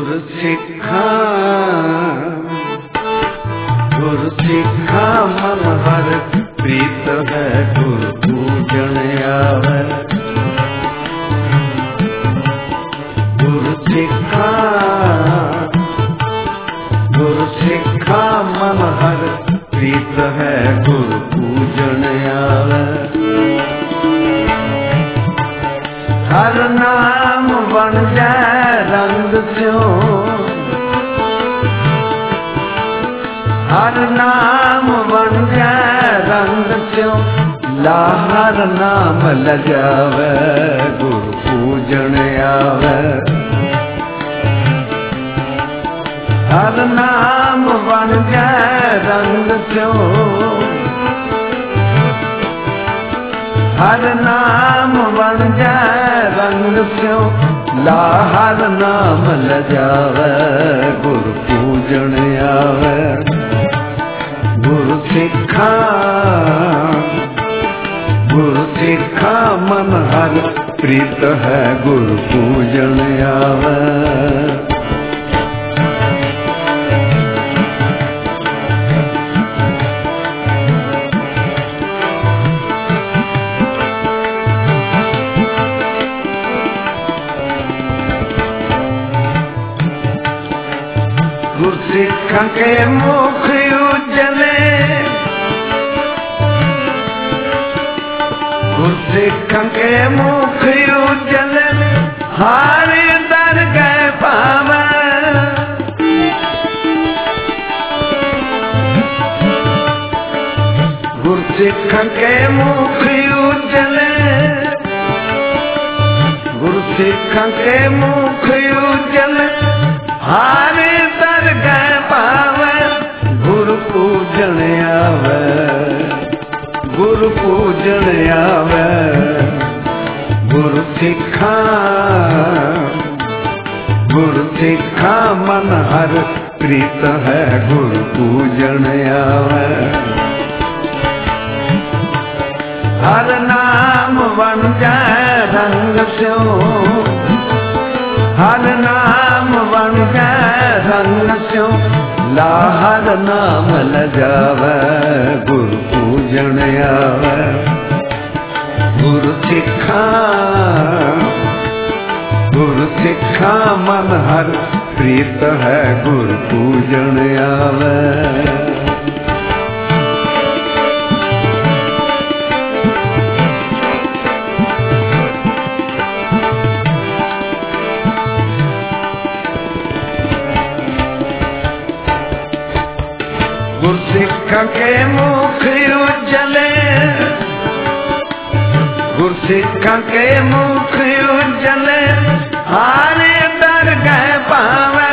सिखा मन हर प्रीत है गुरु पूजन आवे। गुरु सिखा मन हर प्रीत है गुरु पूजन आवे। हर नाम बन जाए रंग स्यों, हर नाम बन जाए रंग स्यों, हर नाम लजावे गुरु पूजन आवे। हर नाम बन जाए रंग स्यों, हर नाम बन जाए रंग स्यों, हर नाम लजावे गुरु पूजन आवे। गुरु सिखा मन हर प्रीत है गुरु पूजन आवे। गुरसिखा के मुख उजले, गुरसिखा के मुख उजले, हार दर गए पावे। गुरसिखा के मुख उजले, गुरसिखा के मुख उजले, हार दर गए पावे गुरु पूजन आवे। गुरु पूजन आवे। गुरु सिखा मन हर प्रीत है गुरु पूजन आवे। हर नाम बन जाए रंग स्यों, हर नाम बन जाए रंग स्यों, हर नाम लजावे गुरु पूजन आवे। गुरु सिखा मन हर प्रीत है गुरु पूजन आवे। गुरसिखा के मुख उजले, गुरसिखा के मुख उजले, हारे दर गए पावे।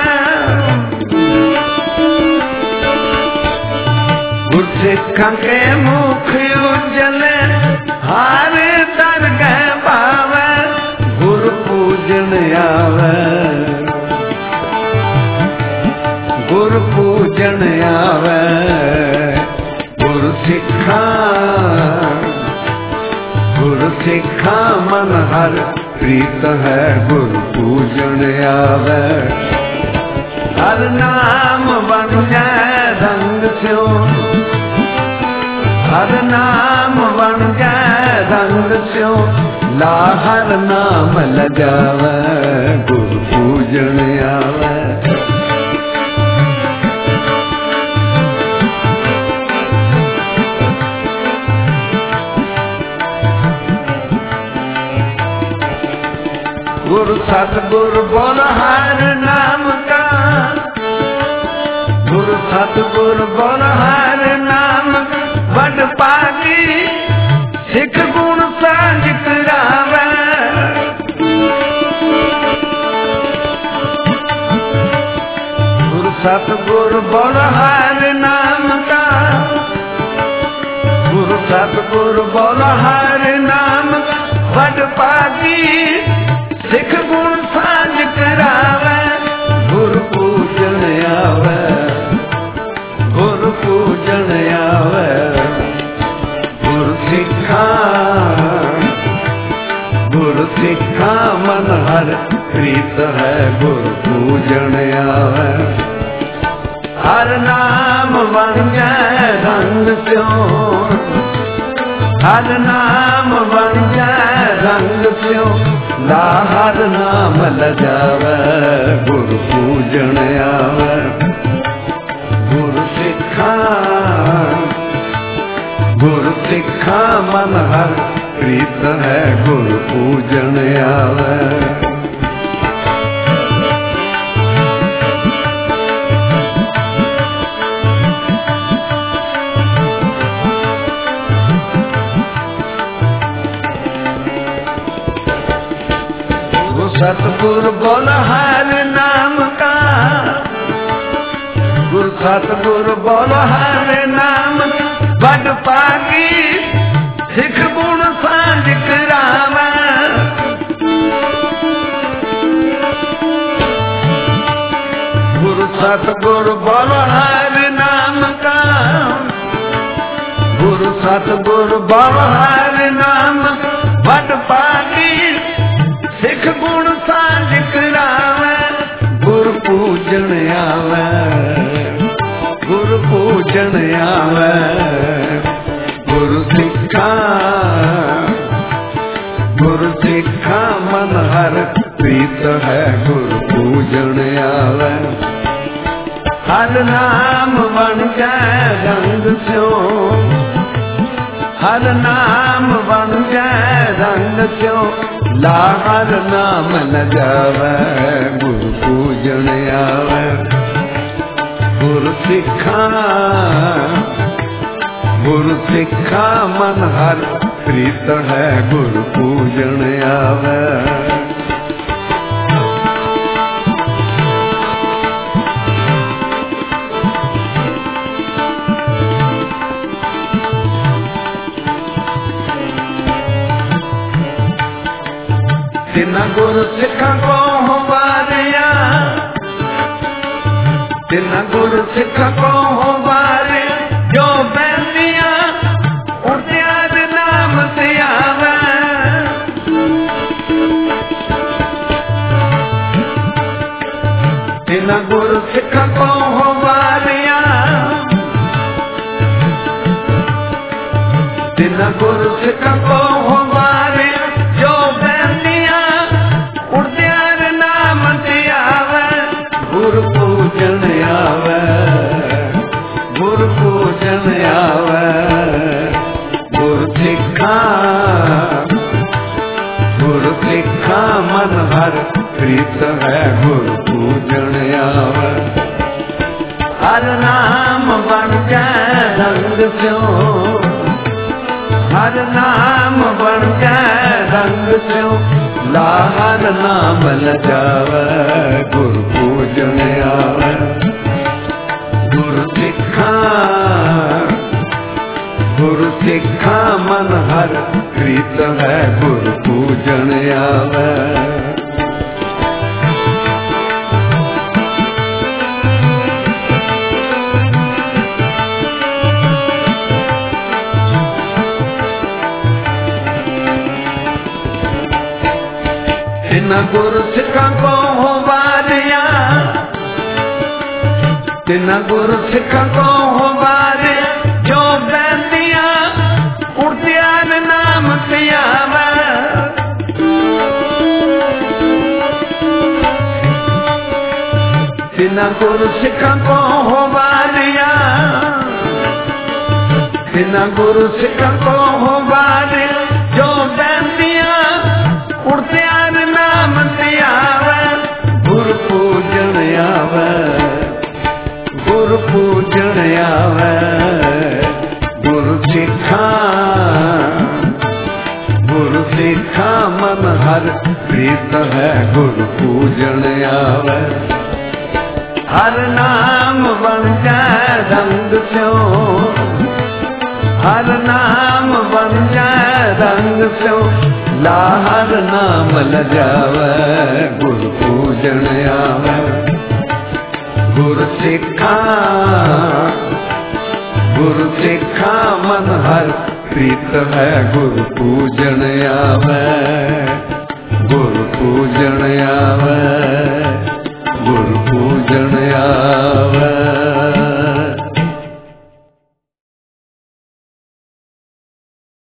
गुरसिखा के मुख उजले, हारे दर गए पावे गुरु पूजन आवे। गुरु पूजन आवे। गुरु सिखा मन हर प्रीत है गुरु पूजन आवे। हर नाम बन जाए रंग स्यों, हर नाम बन जाए रंग स्यों, हर नाम लजावे गुरु पूजन आवे। गुरु सतगुरु बोल हर नाम का, गुरु सतगुरु बोल हर नाम का, बड़ पागी सिख गुण साझ करावे। गुरु सतगुरु बोल हर नाम का, गुरु सतगुरु बोल हर नाम का, बड़ पागी सिख गुण साझ करावे गुरु पूजन आवे। गुरु पूजन आवे। गुरु सिखा मन हर प्रीत है गुरु पूजन आवे। हर नाम बन जाए रंग स्यों, हर नाम बन जाए रंग स्यों, ला हर नाम लजावे गुरु पूजन आवे। गुरु सिखा मन हर प्रीत है गुरु पूजन आवे। सतगुरु बोल हर नाम का, गुरु सतगुरु बोल हर नाम बड़ पागी, सिख गुण सांझ करावे। गुरु सतगुरु बोल हर नाम का, गुरु सतगुरु बोल हर नाम बड़ पागी, सिख गुण सांझ करावे गुरु पूजन आवे। गुरु पूजन आवे गुरु सिखा मन हर प्रीत है गुरु पूजन आवे। हर नाम बन जाए रंग स्यों, हर नाम बन जाए रंग स्यों, ला हर नाम लजावे गुरु पूजन आवे। गुरु सिखा मन हर प्रीत है गुरु पूजन आवे। तिना गुरु सिखा को हो बारिया, तिना गुरु सिखा को हो बारिया, जो बैठिया उठ्यार नाम से आवे। तिना गुरु सिखा को हो बारिया, तिना गुरु सिखा को हो बारिया, जो गुरु पूजन आवे, गुरु पूजन आवे। गुरु सिखा मन हर प्रीत है गुरु पूजन आवे। हर नाम बन जाए रंग स्यों, हर नाम बन जाए रंग स्यों, ला हर नाम लजावे गुरु पूजन आवे। गुरु सिखा मन हर प्रीत है गुरु पूजन आवे। तिना गुरु सिखा को हो बारिया, तिना गुरु सिखा को हो बारिया, जो बैठिया उठ्यार नाम से आवे। तिना गुरु सिखा को हो बारिया, तिना गुरु सिखा को हो बारिया, जो बैठिया उठ्यार नाम से आवे गुरु पूजन आवे। गुरु पूजन आवे गुरु सिखा मन हर प्रीत है गुरु पूजन आवे। हर नाम बन जाए रंग स्यों, हर नाम बन जाए रंग स्यों, ला हर नाम लजावे गुरु पूजन आवे। गुरु सिखा मन हर प्रीत है गुरु पूजन आवे, गुरु पूजन आवे। शरण आवे।